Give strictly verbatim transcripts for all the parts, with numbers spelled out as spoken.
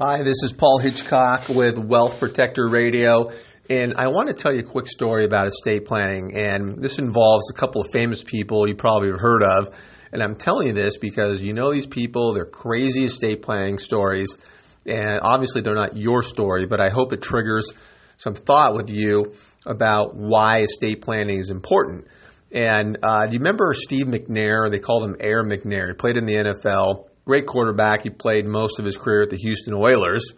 Hi, this is Paul Hitchcock with Wealth Protector Radio, and I want to tell you a quick story about estate planning, and this involves a couple of famous people you probably have heard of, and I'm telling you this because you know these people, they're crazy estate planning stories, and obviously they're not your story, but I hope it triggers some thought with you about why estate planning is important. And uh, do you remember Steve McNair? They called him Air McNair. He played in the N F L. Great quarterback. He played most of his career at the Houston Oilers.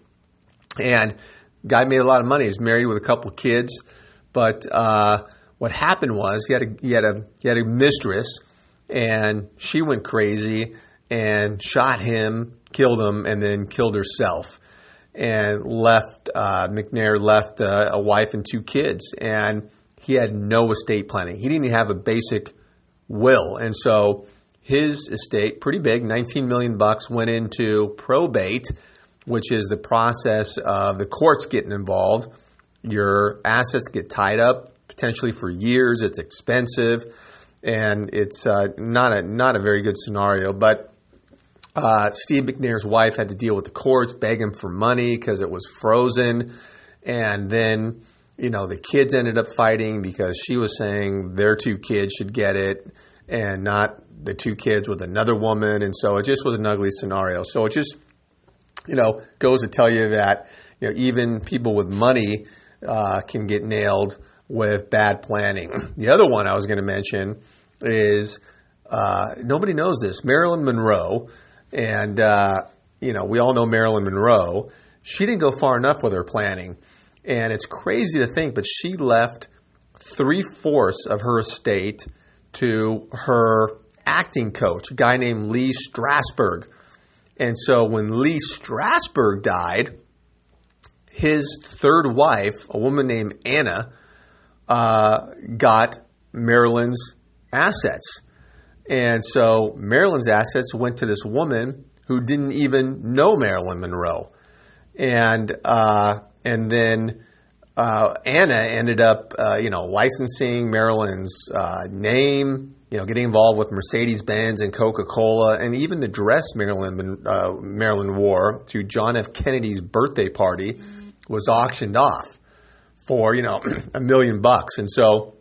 And guy made a lot of money. He's married with a couple of kids. But uh, what happened was he had a he had a he had a mistress, and she went crazy and shot him, killed him, and then killed herself. And left uh, McNair left uh, a wife and two kids, and he had no estate planning. He didn't even have a basic will, and so his estate, pretty big, nineteen million bucks, went into probate, which is the process of the courts getting involved. Your assets get tied up potentially for years. It's expensive, and it's uh, not a not a very good scenario, but. Uh, Steve McNair's wife had to deal with the courts, beg him for money because it was frozen. And then, you know, the kids ended up fighting because she was saying their two kids should get it and not the two kids with another woman. And so it just was an ugly scenario. So it just, you know, goes to tell you that, you know, even people with money uh, can get nailed with bad planning. The other one I was going to mention is uh, nobody knows this. Marilyn Monroe. And, uh, you know, we all know Marilyn Monroe. She didn't go far enough with her planning. And it's crazy to think, but she left three-fourths of her estate to her acting coach, a guy named Lee Strasberg. And so when Lee Strasberg died, his third wife, a woman named Anna, uh, got Marilyn's assets. And so Marilyn's assets went to this woman who didn't even know Marilyn Monroe. And uh, and then uh, Anna ended up, uh, you know, licensing Marilyn's uh, name, you know, getting involved with Mercedes-Benz and Coca-Cola, and even the dress Marilyn, uh, Marilyn wore to John F. Kennedy's birthday party was auctioned off for, you know, a million bucks. And so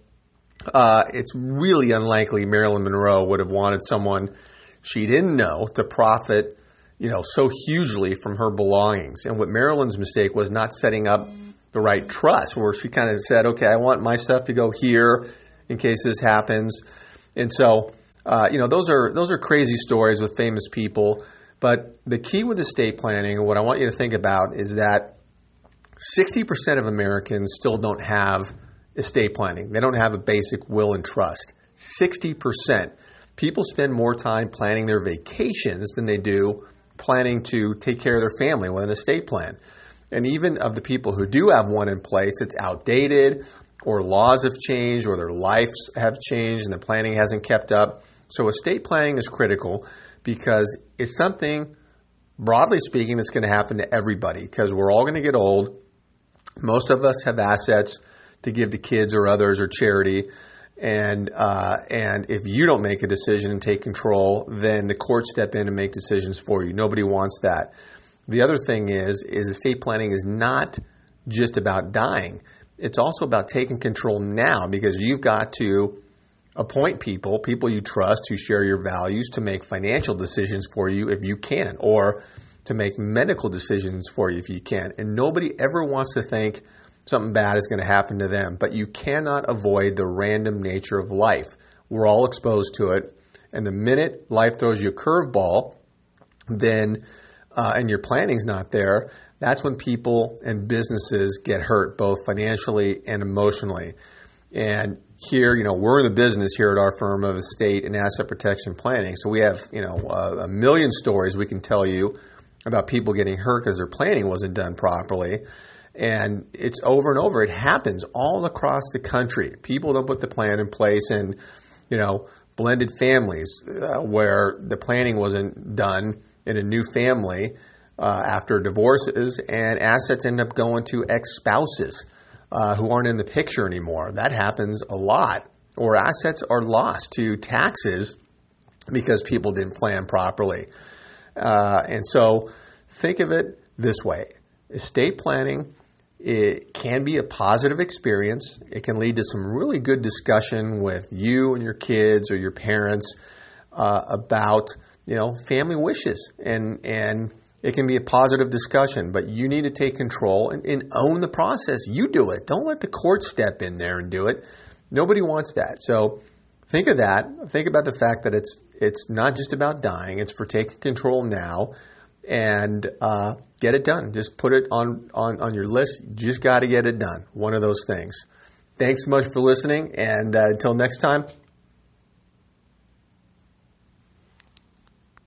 Uh, it's really unlikely Marilyn Monroe would have wanted someone she didn't know to profit, you know, so hugely from her belongings. And what Marilyn's mistake was not setting up the right trust, where she kind of said, okay, I want my stuff to go here in case this happens. And so, uh, you know, those are those are crazy stories with famous people. But the key with estate planning, and what I want you to think about, is that sixty percent of Americans still don't have estate planning. They don't have a basic will and trust. sixty percent. People spend more time planning their vacations than they do planning to take care of their family with an estate plan. And even of the people who do have one in place, it's outdated, or laws have changed, or their lives have changed and the planning hasn't kept up. So estate planning is critical because it's something, broadly speaking, that's going to happen to everybody because we're all going to get old. Most of us have assets to give to kids or others or charity. And uh, and if you don't make a decision and take control, then the courts step in and make decisions for you. Nobody wants that. The other thing is, is estate planning is not just about dying. It's also about taking control now because you've got to appoint people, people you trust who share your values to make financial decisions for you if you can, or to make medical decisions for you if you can. And nobody ever wants to think something bad is going to happen to them. But you cannot avoid the random nature of life. We're all exposed to it. And the minute life throws you a curveball, then, uh, and your planning's not there, that's when people and businesses get hurt, both financially and emotionally. And here, you know, we're in the business here at our firm of estate and asset protection planning. So we have, you know, a, a million stories we can tell you about people getting hurt because their planning wasn't done properly. And it's over and over. It happens all across the country. People don't put the plan in place, and, you know, blended families uh, where the planning wasn't done in a new family uh, after divorces, and assets end up going to ex-spouses uh, who aren't in the picture anymore. That happens a lot. Or assets are lost to taxes because people didn't plan properly. Uh, and so think of it this way. Estate planning, it can be a positive experience. It can lead to some really good discussion with you and your kids or your parents uh, about, you know, family wishes, and and it can be a positive discussion, but you need to take control and, and own the process. You do it. Don't let the court step in there and do it. Nobody wants that. So think of that. Think about the fact that it's it's not just about dying. It's for taking control now, and uh, get it done. Just put it on, on, on your list. You just got to get it done. One of those things. Thanks so much for listening, and uh, until next time,